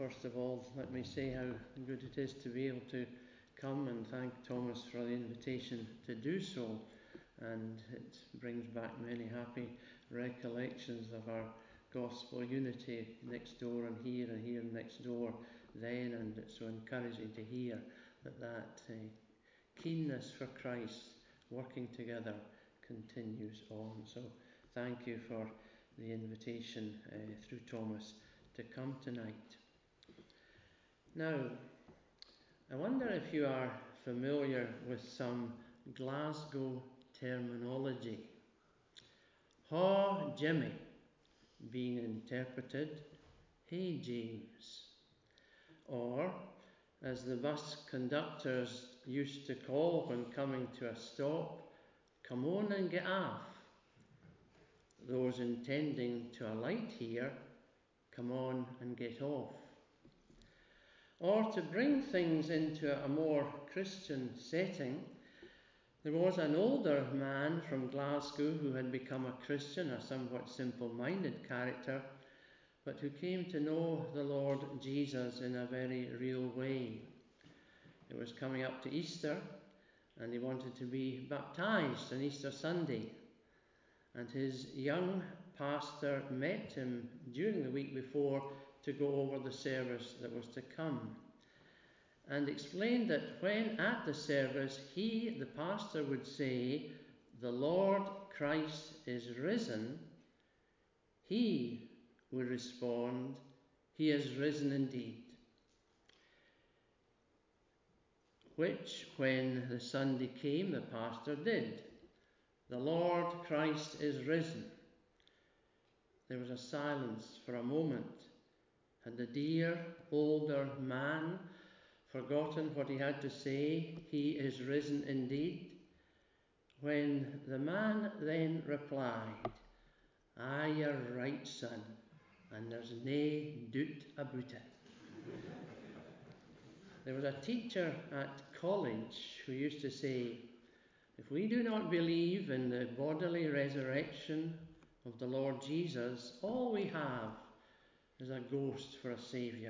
First of all, let me say how good it is to be able to come and thank Thomas for the invitation to do so. And it brings back many happy recollections of our gospel unity next door and here next door then, and it's so encouraging to hear that keenness for Christ working together continues on. So thank you for the invitation through Thomas to come tonight. Now, I wonder if you are familiar with some Glasgow terminology. Haw Jimmy being interpreted, hey James. Or, as the bus conductors used to call when coming to a stop, come on and get off. Those intending to alight here, come on and get off. Or to bring things into a more Christian setting, there was an older man from Glasgow who had become a Christian, a somewhat simple-minded character, but who came to know the Lord Jesus in a very real way. It was coming up to Easter, and he wanted to be baptized on Easter Sunday. And his young pastor met him during the week before to go over the service that was to come, and explained that when at the service he, the pastor, would say, "The Lord Christ is risen," he would respond, "He is risen indeed." Which, when the Sunday came, the pastor did. "The Lord Christ is risen." There was a silence for a moment. Had the dear older man forgotten what he had to say, "He is risen indeed"? When the man then replied, "Aye, you're right, son, and there's nae doot about it." There was a teacher at college who used to say, if we do not believe in the bodily resurrection of the Lord Jesus, all we have is a ghost for a saviour.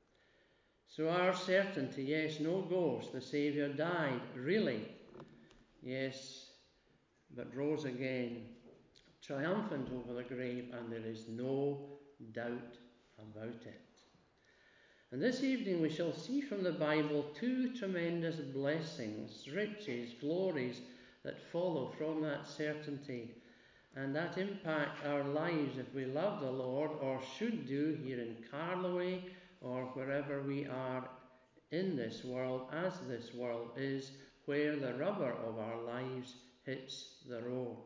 So our certainty, yes, no ghost, the Saviour died, really, yes, but rose again, triumphant over the grave, and there is no doubt about it. And this evening we shall see from the Bible two tremendous blessings, riches, glories that follow from that certainty, and that impact our lives if we love the Lord, or should do, here in Carloway or wherever we are in this world, as this world is, where the rubber of our lives hits the road.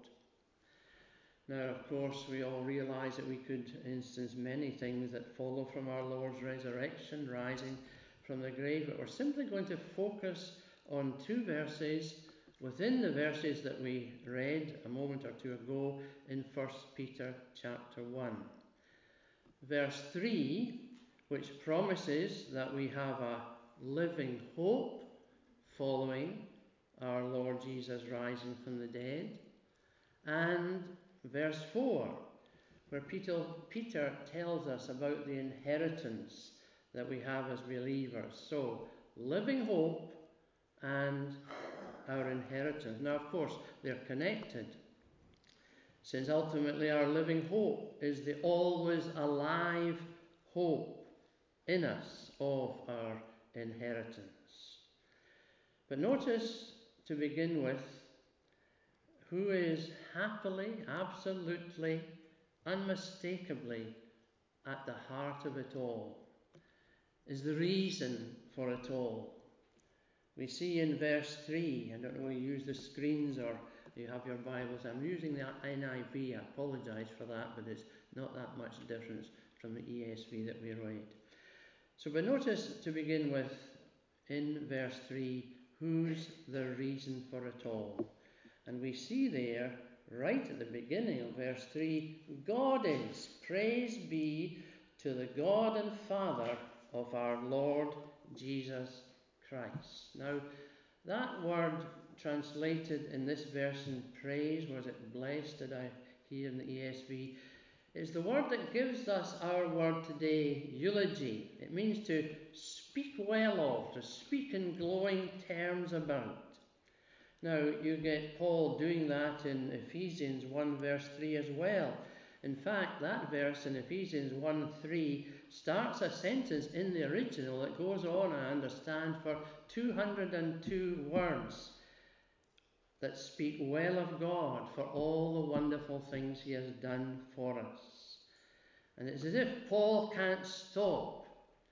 Now, of course, we all realise that we could instance many things that follow from our Lord's resurrection, rising from the grave, but we're simply going to focus on two verses within the verses that we read a moment or two ago in 1 Peter chapter 1. Verse 3, which promises that we have a living hope following our Lord Jesus rising from the dead. And verse 4, where Peter tells us about the inheritance that we have as believers. So, living hope and our inheritance. Now, of course, they're connected, since ultimately our living hope is the always alive hope in us of our inheritance. But notice, to begin with, who is happily, absolutely, unmistakably at the heart of it all, is the reason for it all. We see in verse 3, I don't know if you use the screens or you have your Bibles. I'm using the NIV, I apologise for that, but it's not that much difference from the ESV that we read. So, but notice, to begin with, in verse 3, who's the reason for it all? And we see there, right at the beginning of verse 3, God is. Praise be to the God and Father of our Lord Jesus Christ. Now, that word translated in this verse in praise, was it blessed, did I hear in the ESV? is the word that gives us our word today, eulogy. It means to speak well of, to speak in glowing terms about. Now, you get Paul doing that in Ephesians 1 verse 3 as well. In fact, that verse in Ephesians 1:3 starts a sentence in the original that goes on, I understand, for 202 words that speak well of God for all the wonderful things he has done for us. And it's as if Paul can't stop.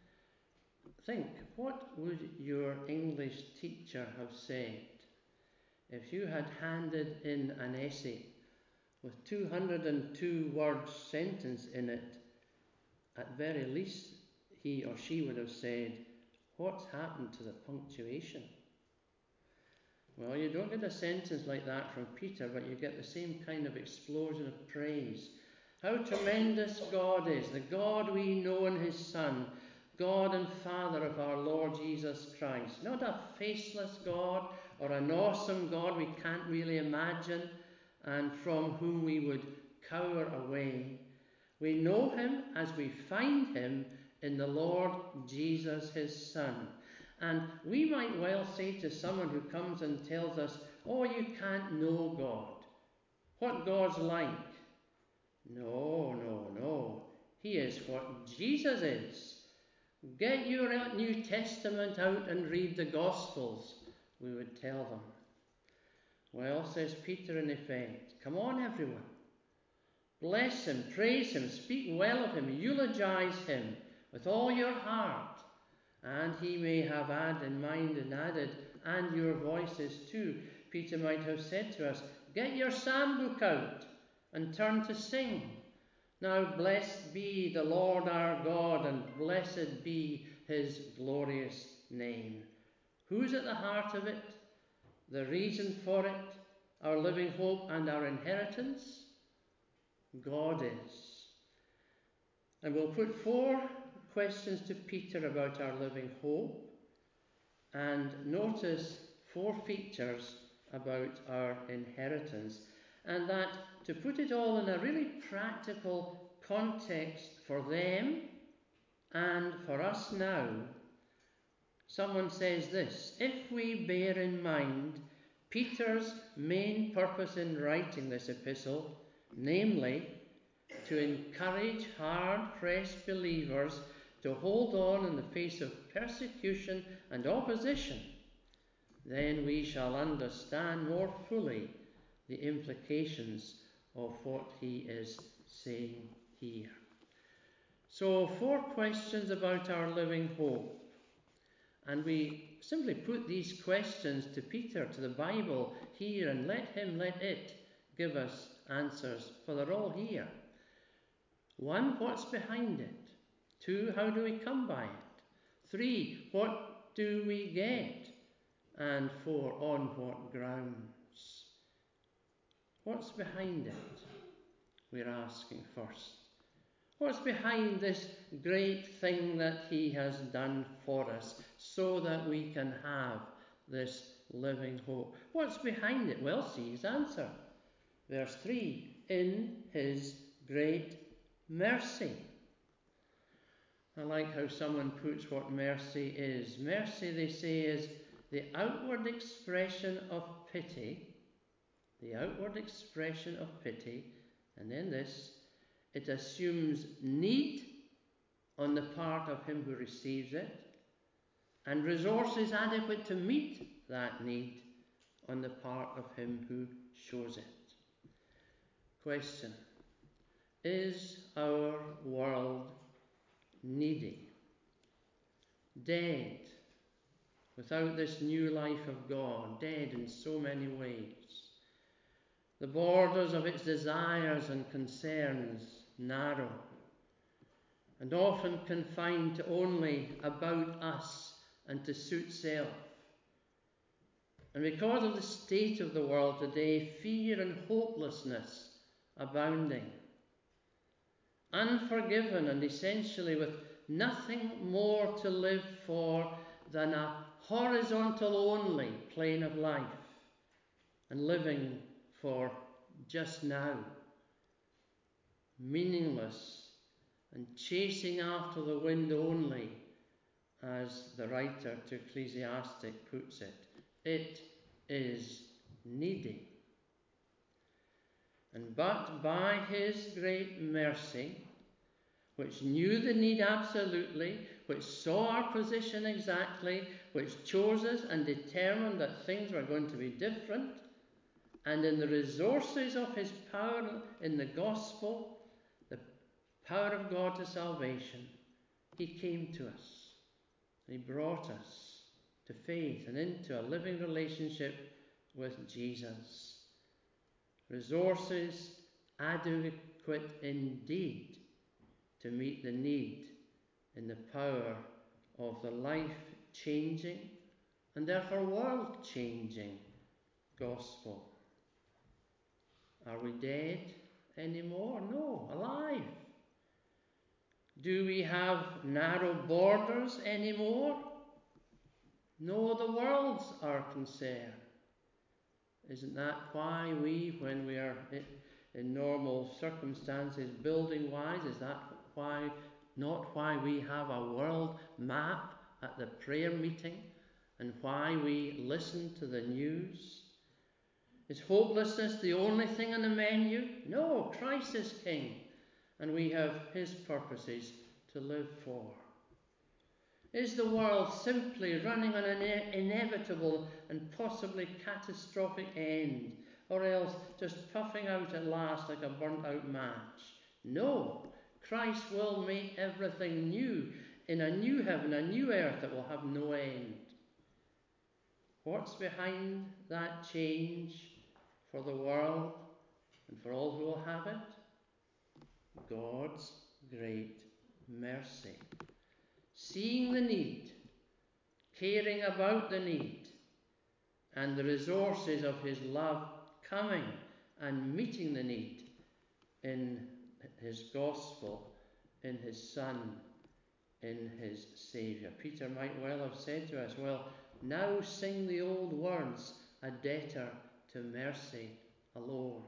Think, what would your English teacher have said if you had handed in an essay with 202 words sentence in it? At very least he or she would have said, what's happened to the punctuation? Well, you don't get a sentence like that from Peter, but you get the same kind of explosion of praise. How tremendous God is, the God we know in his Son, God and Father of our Lord Jesus Christ. Not a faceless God or an awesome God we can't really imagine and from whom we would cower away. We know him as we find him in the Lord Jesus, his Son. And we might well say to someone who comes and tells us, oh, you can't know God. What God's like? No, no, no. He is what Jesus is. Get your New Testament out and read the Gospels, we would tell them. Well, says Peter in effect, come on everyone. Bless him, praise him, speak well of him, eulogize him with all your heart. And he may have had in mind and added, and your voices too. Peter might have said to us, get your psalm book out and turn to sing. Now blessed be the Lord our God, and blessed be his glorious name. Who's at the heart of it? The reason for it? Our living hope and our inheritance? God is. And we'll put 4 questions to Peter about our living hope, and notice 4 features about our inheritance, and that to put it all in a really practical context for them and for us now, someone says this: if we bear in mind Peter's main purpose in writing this epistle, namely to encourage hard-pressed believers to hold on in the face of persecution and opposition, then we shall understand more fully the implications of what he is saying here. So 4 questions about our living hope. And we simply put these questions to Peter, to the Bible here, and let it give us answers, for they're all here. 1, what's behind it? 2, how do we come by it? 3, what do we get? And 4, on what grounds? What's behind it? We're asking first. What's behind this great thing that he has done for us so that we can have this living hope? What's behind it? Well, see his answer. Verse 3, in his great mercy. I like how someone puts what mercy is. Mercy, they say, is the outward expression of pity. The outward expression of pity. And then this, it assumes need on the part of him who receives it, and resources adequate to meet that need on the part of him who shows it. Question: is our world needy, dead, without this new life of God, dead in so many ways? The borders of its desires and concerns narrow, and often confined to only about us and to suit self. And because of the state of the world today, fear and hopelessness abounding. Unforgiven and essentially with nothing more to live for than a horizontal only plane of life, and living for just now. meaningless, and chasing after the wind only, as the writer to Ecclesiastes puts it. It is needy. But by his great mercy, which knew the need absolutely, which saw our position exactly, which chose us and determined that things were going to be different, and in the resources of his power in the gospel, the power of God to salvation, he came to us. He brought us to faith and into a living relationship with Jesus. Resources adequate indeed to meet the need in the power of the life-changing and therefore world-changing gospel. Are we dead anymore? No, alive. Do we have narrow borders anymore? No, the world's our concern. Isn't that why we, when we are in normal circumstances, building-wise, is that why, not why we have a world map at the prayer meeting and why we listen to the news? Is hopelessness the only thing on the menu? No, Christ is King, and we have his purposes to live for. Is the world simply running on an inevitable and possibly catastrophic end, or else just puffing out at last like a burnt-out match? No, Christ will make everything new, in a new heaven, a new earth that will have no end. What's behind that change for the world and for all who will have it? God's great mercy. Seeing the need, caring about the need, and the resources of his love coming and meeting the need in his gospel, in his Son, in his Saviour. Peter might well have said to us, well, now sing the old words, a debtor to mercy alone.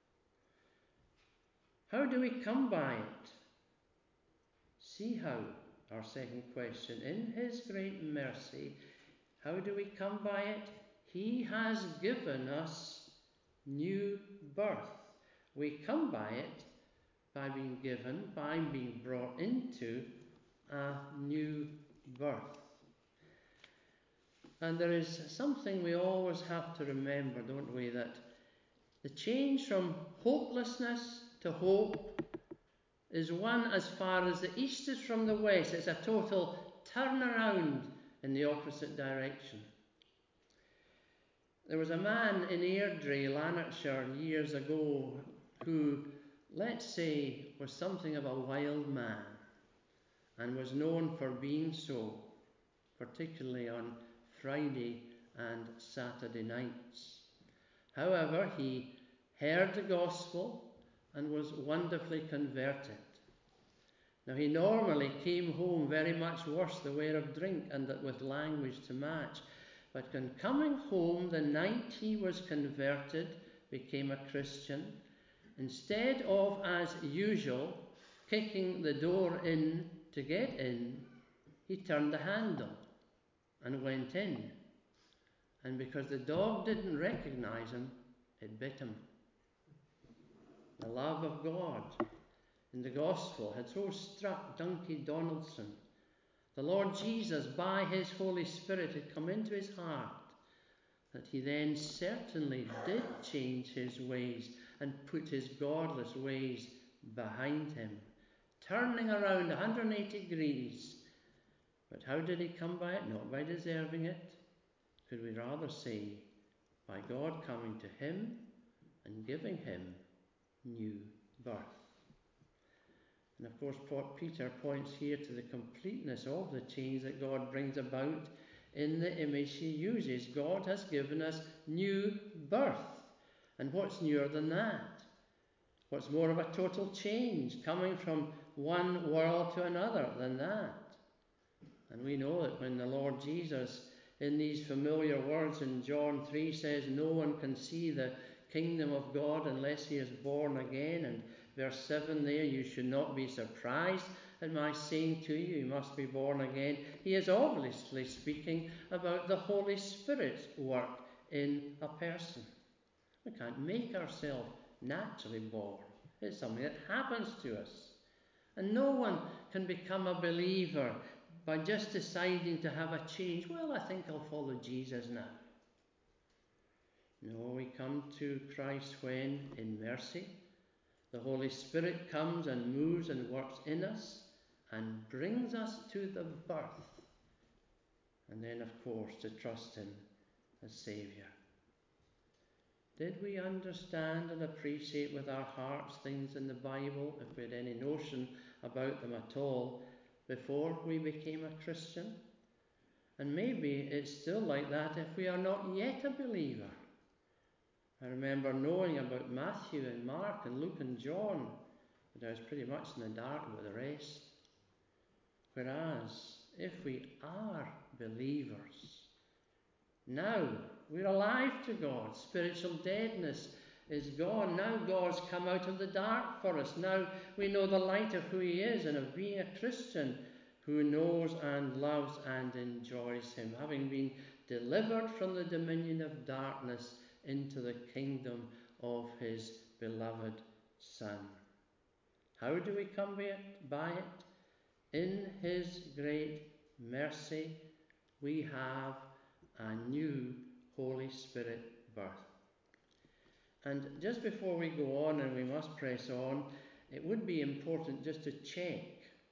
How do we come by it? See how, our second question, in his great mercy, how do we come by it? He has given us new birth. We come by it by being given, by being brought into a new birth. And there is something we always have to remember, don't we, that the change from hopelessness to hope is one as far as the east is from the west. It's a total turnaround in the opposite direction. There was a man in Airdrie, Lanarkshire, years ago who, let's say, was something of a wild man and was known for being so, particularly on Friday and Saturday nights. However, he heard the gospel and was wonderfully converted. Now, he normally came home very much worse the way of drink and with language to match. But when coming home the night he was converted, became a Christian, instead of, as usual, kicking the door in to get in, he turned the handle and went in. And because the dog didn't recognize him, it bit him. The love of God in the gospel had so struck Duncan Donaldson. The Lord Jesus, by his Holy Spirit, had come into his heart, that he then certainly did change his ways and put his godless ways behind him, turning around 180 degrees. But how did he come by it? Not by deserving it. Could we rather say, by God coming to him and giving him new birth. And of course, Peter points here to the completeness of the change that God brings about in the image he uses. God has given us new birth. And what's newer than that? What's more of a total change, coming from one world to another than that? And we know that when the Lord Jesus, in these familiar words in John 3, says, no one can see the kingdom of God unless he is born again, and verse 7 there, you should not be surprised at my saying to you, you must be born again. He is obviously speaking about the Holy Spirit's work in a person. We can't make ourselves naturally born. It's something that happens to us. And no one can become a believer by just deciding to have a change. Well, I think I'll follow Jesus now. No, we come to Christ when, in mercy, the Holy Spirit comes and moves and works in us and brings us to the birth. And then, of course, to trust Him as Saviour. Did we understand and appreciate with our hearts things in the Bible, if we had any notion about them at all, before we became a Christian? And maybe it's still like that if we are not yet a believer. I remember knowing about Matthew and Mark and Luke and John, but I was pretty much in the dark about the rest. Whereas, if we are believers, now we're alive to God. Spiritual deadness is gone. Now God's come out of the dark for us. Now we know the light of who He is, and of being a Christian who knows and loves and enjoys Him, having been delivered from the dominion of darkness into the kingdom of His beloved Son. How do we come by it? In His great mercy, we have a new Holy Spirit birth. And just before we go on, and we must press on, it would be important just to check.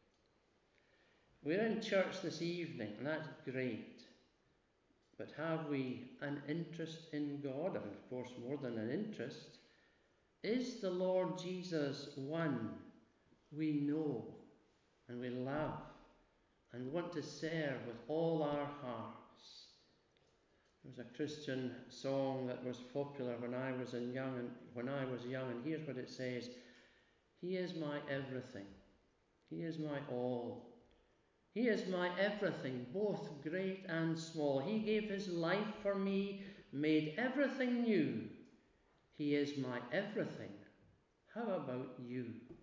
We're in church this evening, and that's great. But have we an interest in God? And of course, more than an interest. Is the Lord Jesus one we know and we love and want to serve with all our hearts? There was a Christian song that was popular when I was young, and here's what it says: He is my everything. He is my all. He is my everything, both great and small. He gave His life for me, made everything new. He is my everything. How about you?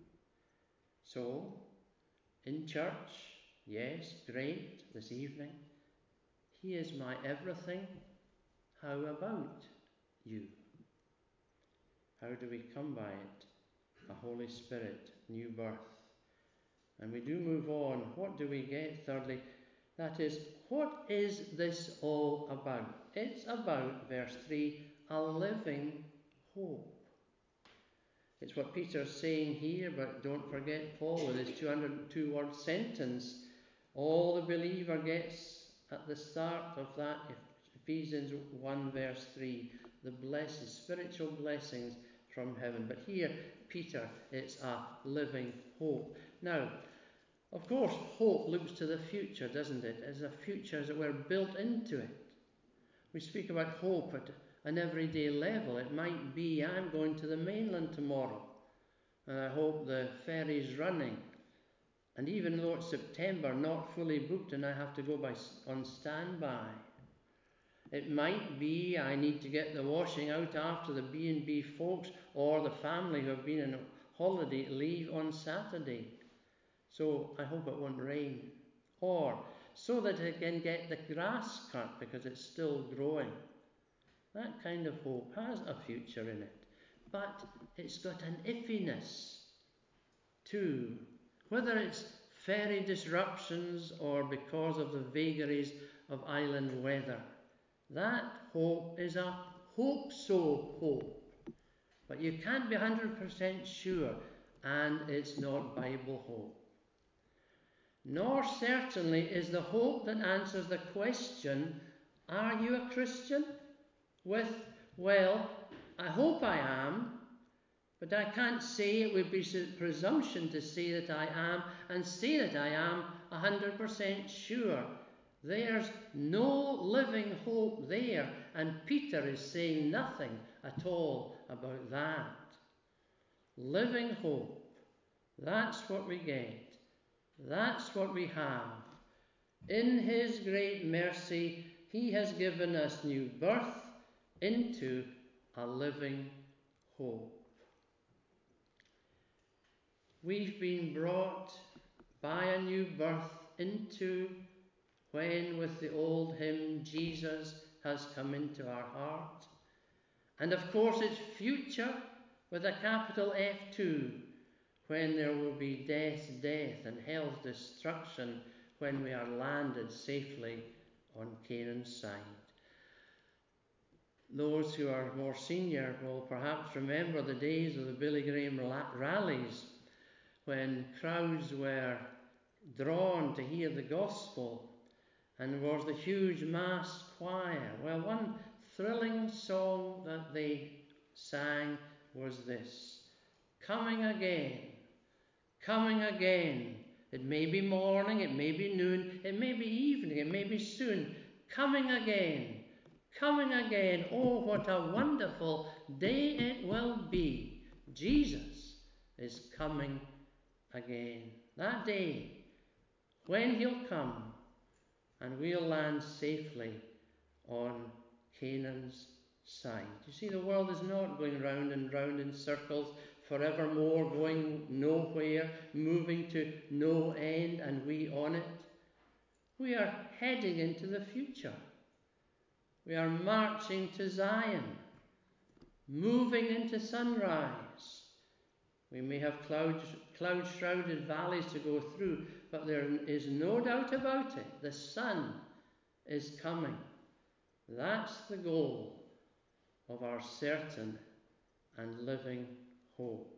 So, in church, yes, great, this evening. He is my everything. How about you? How do we come by it? A Holy Spirit, new birth. And we do move on. What do we get? Thirdly, that is, what is this all about? It's about, verse 3, a living hope. It's what Peter's saying here, but don't forget Paul with his 202-word sentence. All the believer gets at the start of that, Ephesians 1 verse 3, the blessings, spiritual blessings from heaven. But here, Peter, it's a living hope. Now, of course, hope looks to the future, doesn't it? As a future, as it were, built into it. We speak about hope at an everyday level. It might be, I'm going to the mainland tomorrow, and I hope the ferry's running. And even though it's September, not fully booked, and I have to go on standby. It might be I need to get the washing out after the B&B folks or the family who have been on holiday leave on Saturday. So I hope it won't rain. Or so that I can get the grass cut because it's still growing. That kind of hope has a future in it. But it's got an iffiness too. Whether it's ferry disruptions or because of the vagaries of island weather. That hope is a hope-so hope. But you can't be 100% sure, and it's not Bible hope. Nor certainly is the hope that answers the question, are you a Christian? With, well, I hope I am, but I can't say. It would be presumption to say that I am, and say that I am 100% sure. There's no living hope there, and Peter is saying nothing at all about that. Living hope, that's what we get. That's what we have. In His great mercy, He has given us new birth into a living hope. We've been brought by a new birth into when, with the old hymn, Jesus has come into our heart. And of course it's future with a capital F2, when there will be death's death and hell's destruction, when we are landed safely on Canaan's side. Those who are more senior will perhaps remember the days of the Billy Graham rallies, when crowds were drawn to hear the gospel, and there was the huge mass choir. Well, one thrilling song that they sang was this: coming again, coming again. It may be morning, it may be noon, it may be evening, it may be soon. Coming again, coming again. Oh, what a wonderful day it will be. Jesus is coming again. That day when he'll come and we'll land safely on Canaan's side. You see, the world is not going round and round in circles forevermore, going nowhere, moving to no end, and we on it. We are heading into the future. We are marching to Zion, moving into sunrise. We may have cloud-shrouded valleys to go through, but there is no doubt about it. The sun is coming. That's the goal of our certain and living hope.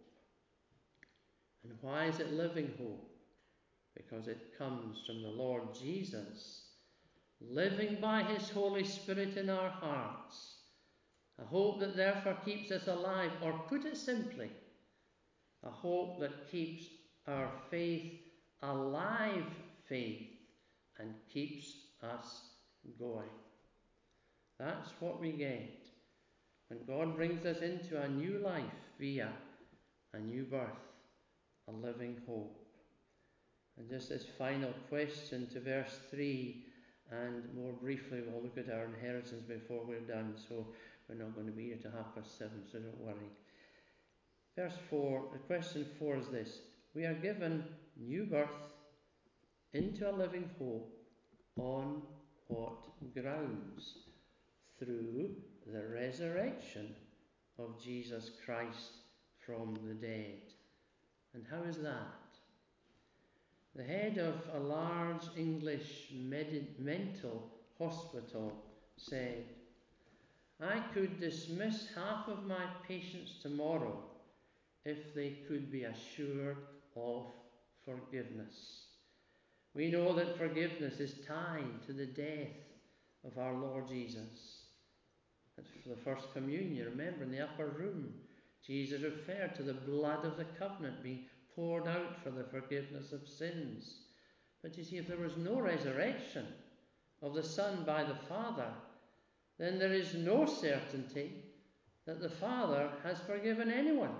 And why is it living hope? Because it comes from the Lord Jesus, living by his Holy Spirit in our hearts. A hope that therefore keeps us alive, or put it simply, a hope that keeps our faith alive faith and keeps us going. That's what we get when God brings us into a new life via a new birth, a living hope. And just this final question to verse 3, and more briefly we'll look at our inheritance before we're done, so we're not going to be here till 7:30, so don't worry. Verse 4, the question 4 is this: we are given new birth into a living hope on what grounds? Through the resurrection of Jesus Christ from the dead. And how is that? The head of a large English mental hospital said, I could dismiss half of my patients tomorrow if they could be assured of forgiveness. We know that forgiveness is tied to the death of our Lord Jesus. For the first communion, remember in the upper room, Jesus referred to the blood of the covenant being poured out for the forgiveness of sins. But you see, if there was no resurrection of the Son by the Father, then there is no certainty that the Father has forgiven anyone.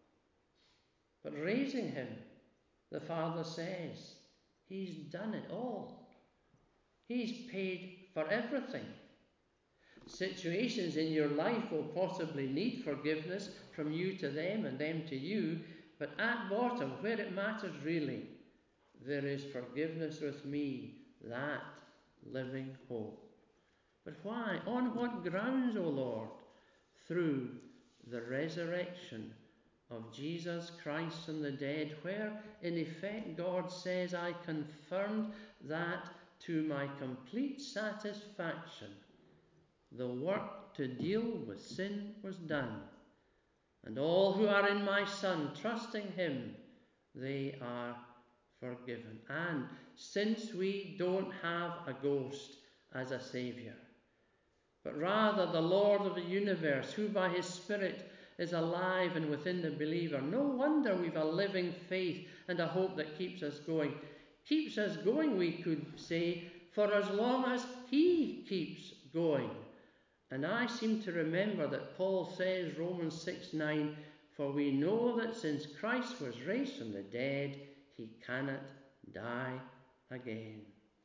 But raising him, the Father says, he's done it all. He's paid for everything. Situations in your life will possibly need forgiveness from you to them and them to you, but at bottom, where it matters really, there is forgiveness with me, that living hope. But why? On what grounds, O Lord? Through the resurrection of Jesus Christ from the dead, where in effect God says, I confirmed that to my complete satisfaction. The work to deal with sin was done, and all who are in my Son, trusting him, they are forgiven. And since we don't have a ghost as a Saviour, but rather the Lord of the universe, who by his Spirit is alive and within the believer, no wonder we've a living faith and a hope that keeps us going. Keeps us going, we could say, for as long as he keeps going. And I seem to remember that Paul says, Romans 6:9, for we know that since Christ was raised from the dead, he cannot die again.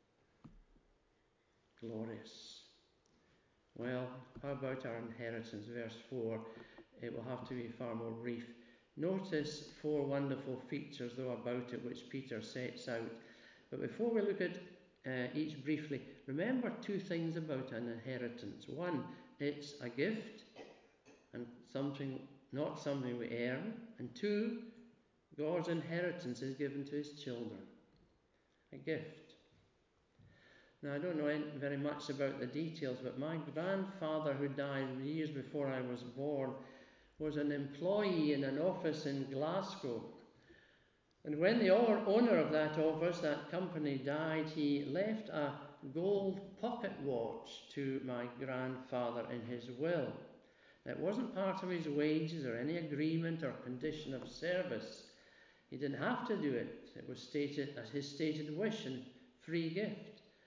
Glorious. Well, how about our inheritance? Verse 4, it will have to be far more brief. Notice 4 wonderful features, though, about it which Peter sets out. But before we look at each briefly, remember 2 things about an inheritance. 1, it's a gift, and not something we earn. And 2, God's inheritance is given to his children. A gift. Now, I don't know very much about the details, but my grandfather, who died years before I was born, was an employee in an office in Glasgow. And when the owner of that office, that company, died, he left a gold pocket watch to my grandfather in his will. It wasn't part of his wages or any agreement or condition of service. He didn't have to do it. It was stated as his stated wish and free gift.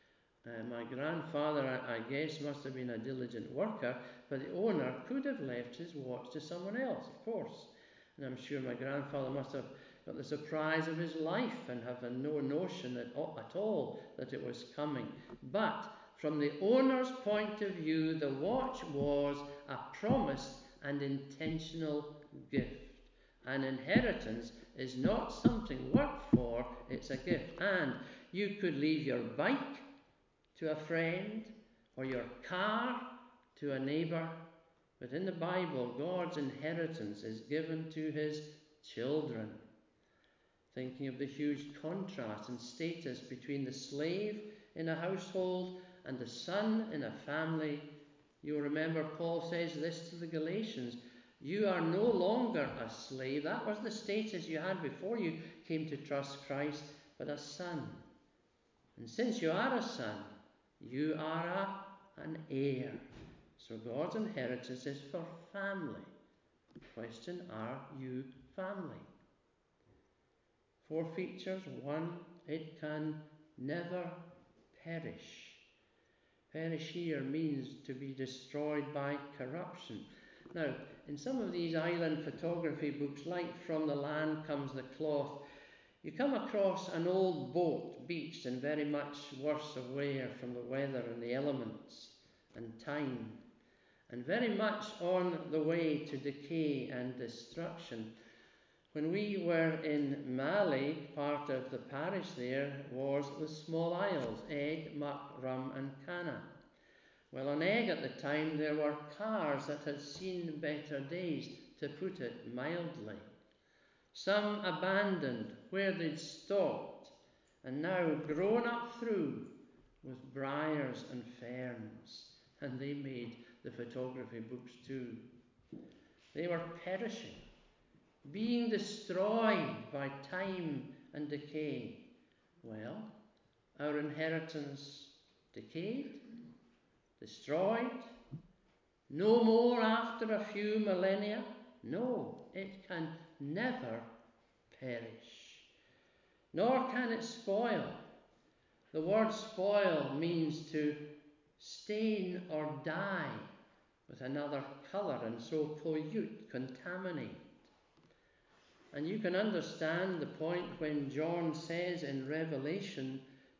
My grandfather, I guess, must have been a diligent worker, but the owner could have left his watch to someone else, of course. And I'm sure my grandfather must have got the surprise of his life and have no notion at all that it was coming. But from the owner's point of view, the watch was a promised and intentional gift. An inheritance is not something worked for, it's a gift. And you could leave your bike to a friend or your car to a neighbour, but in the Bible, God's inheritance is given to his children. Thinking of the huge contrast and status between the slave in a household and the son in a family, you'll remember Paul says this to the Galatians: you are no longer a slave. That was the status you had before you came to trust Christ, but a son. And since you are a son, you are an heir. So God's inheritance is for family. Question, are you family? 4 features. 1, it can never perish. Perish here means to be destroyed by corruption. Now, in some of these island photography books, like From the Land Comes the Cloth, you come across an old boat beached and very much worse aware from the weather and the elements and time, and very much on the way to decay and destruction. When we were in Mali, part of the parish there was the small isles, Egg, Muck, Rum and Cana. Well, on Egg at the time there were cars that had seen better days, to put it mildly. Some abandoned where they'd stopped, and now grown up through with briars and ferns, and they made the photography books too. They were perishing, being destroyed by time and decay. Well, our inheritance decayed, destroyed, no more after a few millennia. No, it can never perish, nor can it spoil. The word spoil means to stain or dye with another colour and so pollute, contaminate. And you can understand the point when John says in Revelation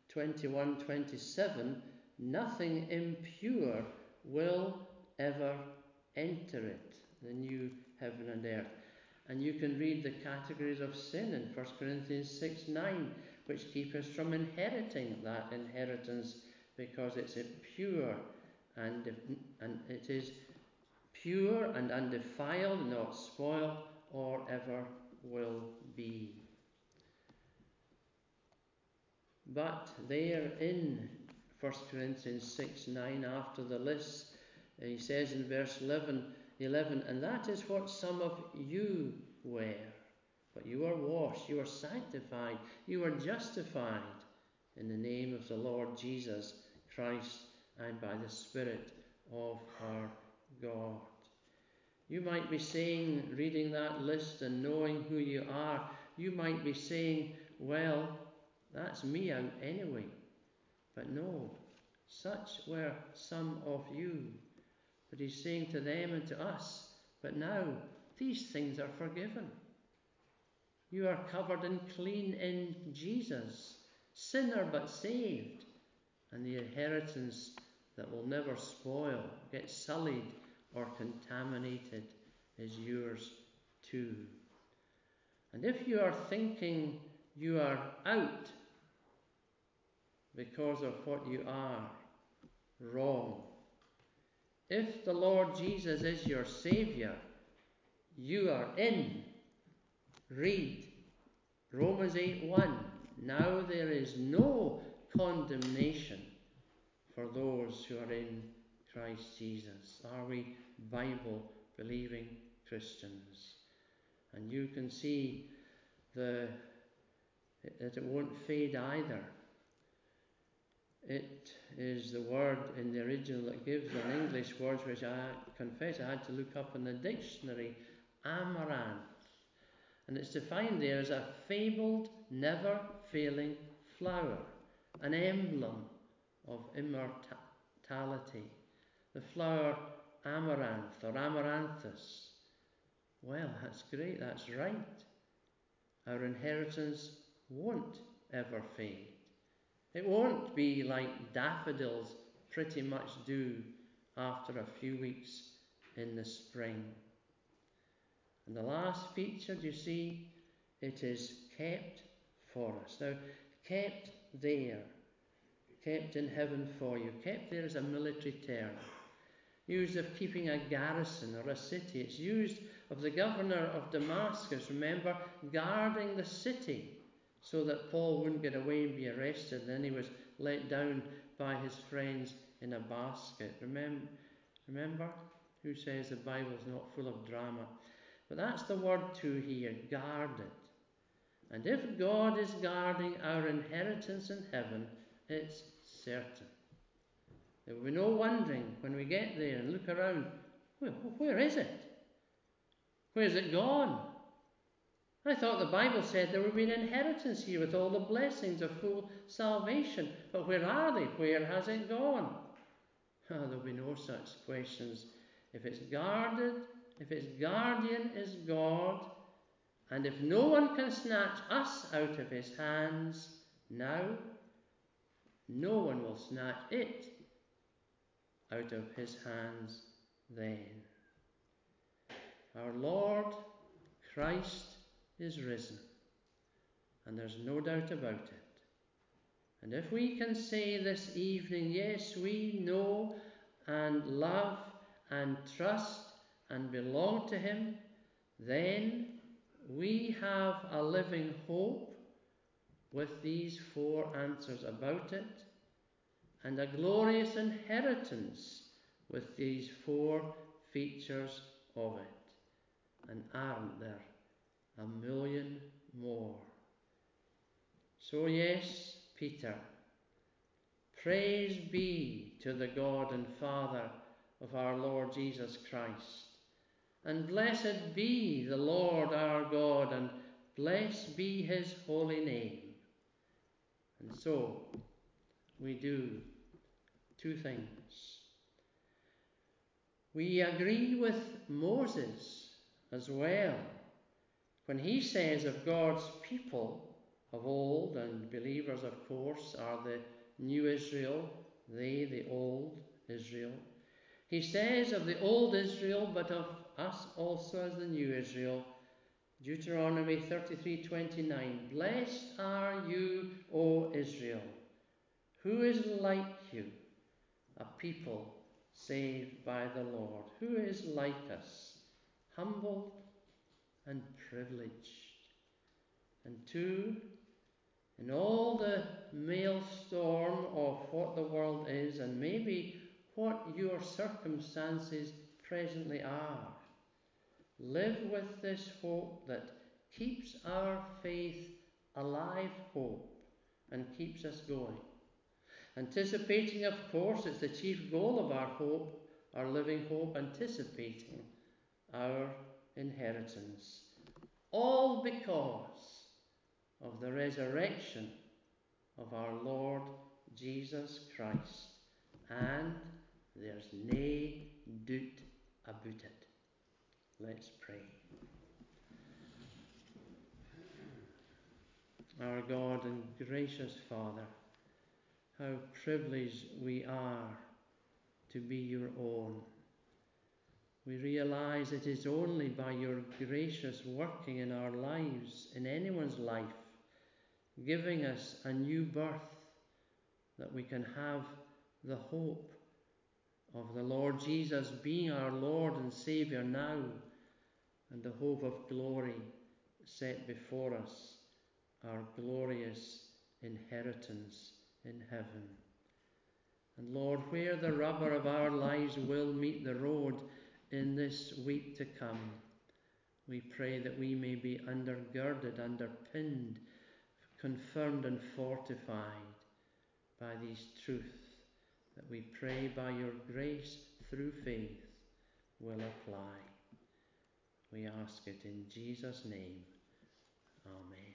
21:27, nothing impure will ever enter it, the new heaven and earth. And you can read the categories of sin in 1 Corinthians 6:9, which keep us from inheriting that inheritance, because it's pure and it is pure and undefiled, not spoiled, or ever will be. But there in 1 Corinthians 6:9, after the list, he says in verse 11, and that is what some of you were. But you are washed, you are sanctified, you are justified in the name of the Lord Jesus Christ and by the Spirit of our God. You might be saying, reading that list and knowing who you are, you might be saying, well, that's me out anyway. But no, such were some of you. But he's saying to them and to us, but now these things are forgiven. You are covered and clean in Jesus, sinner but saved, and the inheritance that will never spoil, get sullied or contaminated is yours too. And if you are thinking you are out because of what you are, wrong. If the Lord Jesus is your Saviour, you are in. Read Romans 8:1. Now there is no condemnation for those who are in Christ Jesus. Are we Bible-believing Christians? And you can see that it won't fade either. It is the word in the original that gives an English word, which I confess I had to look up in the dictionary, amaranth. And it's defined there as a fabled, never-failing flower, an emblem of immortality. The flower amaranth or amaranthus. Well, that's great, that's right. Our inheritance won't ever fade. It won't be like daffodils pretty much do after a few weeks in the spring. And the last feature, do you see, it is kept for us. Now, kept there, kept in heaven for you. Kept there is a military term, used of keeping a garrison or a city. It's used of the governor of Damascus, remember, guarding the city so that Paul wouldn't get away and be arrested. And then he was let down by his friends in a basket. Remember? Who says the Bible's not full of drama? But that's the word too here, guarded. And if God is guarding our inheritance in heaven, it's certain. There will be no wondering when we get there and look around, where is it? Where's it gone? I thought the Bible said there would be an inheritance here with all the blessings of full salvation. But where are they? Where has it gone? Oh, there'll be no such questions. If it's guarded, if its guardian is God, and if no one can snatch us out of his hands now, no one will snatch it out of his hands then. Our Lord Christ is risen, and there's no doubt about it. And if we can say this evening, yes, we know and love and trust and belong to him, then we have a living hope with these four answers about it, and a glorious inheritance with these four features of it. And aren't there a million more? So yes, Peter, praise be to the God and Father of our Lord Jesus Christ, and blessed be the Lord our God, and blessed be his holy name. And so we do two things. We agree with Moses as well when he says of God's people of old, and believers of course are the new Israel, they the old Israel. He says of the old Israel, but of us also as the new Israel, Deuteronomy 33:29, blessed are you, O Israel, who is like you, a people saved by the Lord. Who is like us, humbled and privileged. And two, in all the maelstrom of what the world is, and maybe what your circumstances presently are, live with this hope that keeps our faith alive, hope, and keeps us going. Anticipating, of course, it's the chief goal of our hope, our living hope, anticipating our inheritance. All because of the resurrection of our Lord Jesus Christ. And there's nae doot about it. Let's pray. Our God and gracious Father, how privileged we are to be your own. We realize it is only by your gracious working in our lives, in anyone's life, giving us a new birth, that we can have the hope of the Lord Jesus being our Lord and Saviour now, and the hope of glory set before us, our glorious inheritance in heaven. And Lord, where the rubber of our lives will meet the road in this week to come, we pray that we may be undergirded, underpinned, confirmed and fortified by these truths that we pray by your grace through faith will apply. We ask it in Jesus' name. Amen.